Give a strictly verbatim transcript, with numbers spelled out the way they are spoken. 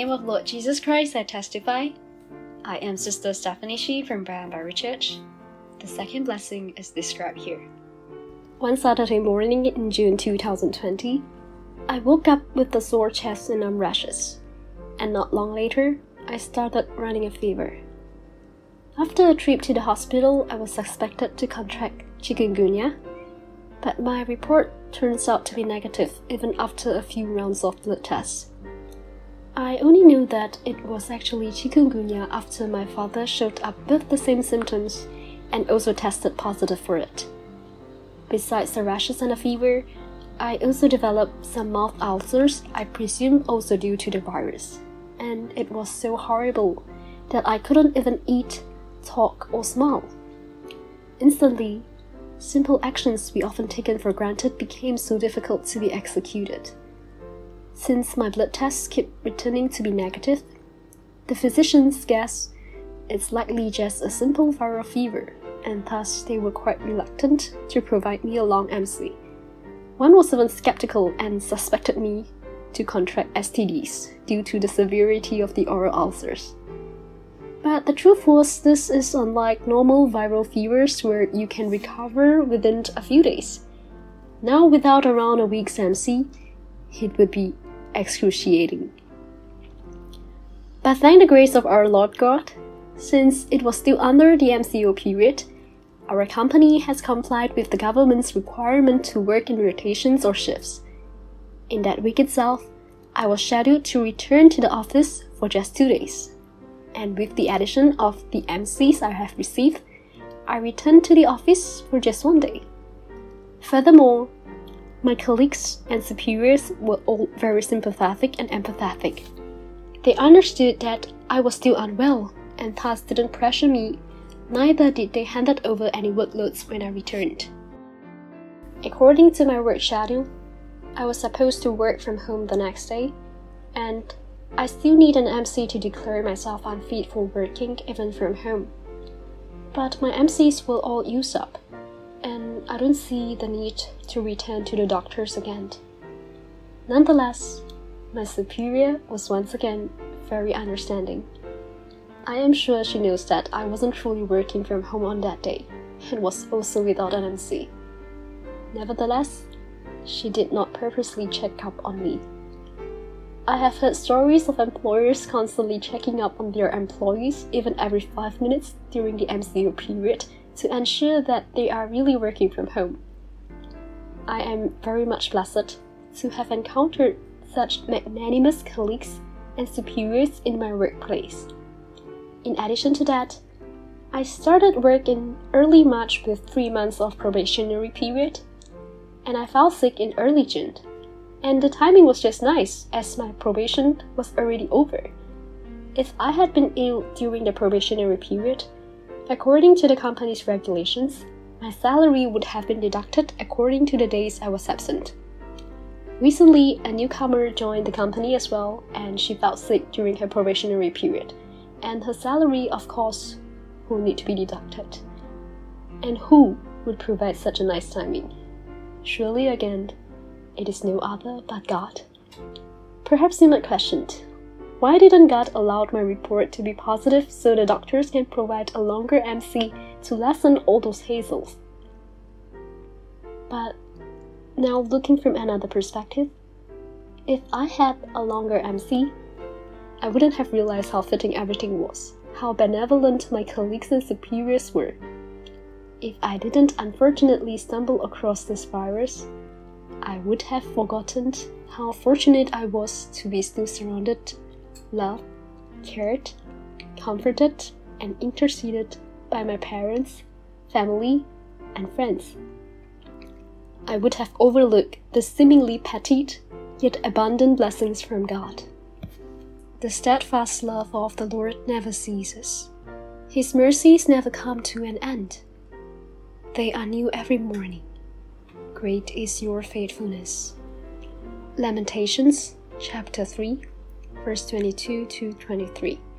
name of Lord Jesus Christ, I testify. I am Sister Stephanie Shi from Brian Church. The second blessing is described here. One Saturday morning in June two thousand twenty, I woke up with a sore chest and arm rashes, and not long later, I started running a fever. After a trip to the hospital, I was suspected to contract chikungunya, but my report turns out to be negative even after a few rounds of blood tests. I only knew that it was actually chikungunya after my father showed up with the same symptoms and also tested positive for it. Besides the rashes and a fever, I also developed some mouth ulcers, I presume also due to the virus. And it was so horrible that I couldn't even eat, talk, or smile. Instantly, simple actions we often taken for granted became so difficult to be executed. Since my blood tests kept returning to be negative, the physicians guessed it's likely just a simple viral fever, and thus they were quite reluctant to provide me a long M C. One was even skeptical and suspected me to contract S T Ds due to the severity of the oral ulcers. But the truth was, this is unlike normal viral fevers where you can recover within a few days. Now, without around a week's M C, it would be excruciating. But thank the grace of our Lord God, since it was still under the M C O period, our company has complied with the government's requirement to work in rotations or shifts. In that week itself, I was scheduled to return to the office for just two days. And with the addition of the M Cs I have received, I returned to the office for just one day. Furthermore, my colleagues and superiors were all very sympathetic and empathetic. They understood that I was still unwell and thus didn't pressure me, neither did they hand over any workloads when I returned. According to my work schedule, I was supposed to work from home the next day, and I still need an M C to declare myself unfit for working even from home. But my M Cs will all use up, and I don't see the need to return to the doctors again. Nonetheless, my superior was once again very understanding. I am sure she knows that I wasn't truly working from home on that day, and was also without an M C. Nevertheless, she did not purposely check up on me. I have heard stories of employers constantly checking up on their employees even every five minutes during the M C O period to ensure that they are really working from home. I am very much blessed to have encountered such magnanimous colleagues and superiors in my workplace. In addition to that, I started work in early March with three months of probationary period, and I fell sick in early June. And the timing was just nice, as my probation was already over. If I had been ill during the probationary period, according to the company's regulations, my salary would have been deducted according to the days I was absent. Recently, a newcomer joined the company as well, and she felt sick during her probationary period, and her salary, of course, will need to be deducted. And who would provide such a nice timing? Surely again, it is no other but God. Perhaps you might question, why didn't God allow my report to be positive so the doctors can provide a longer M C to lessen all those hazels? But now looking from another perspective, if I had a longer M C, I wouldn't have realized how fitting everything was, how benevolent my colleagues and superiors were. If I didn't unfortunately stumble across this virus, I would have forgotten how fortunate I was to be still surrounded, loved, cared, comforted, and interceded by my parents, family, and friends. I would have overlooked the seemingly petty yet abundant blessings from God. The steadfast love of the Lord never ceases. His mercies never come to an end. They are new every morning. Great is your faithfulness. Lamentations chapter three, verse twenty-two to twenty-three.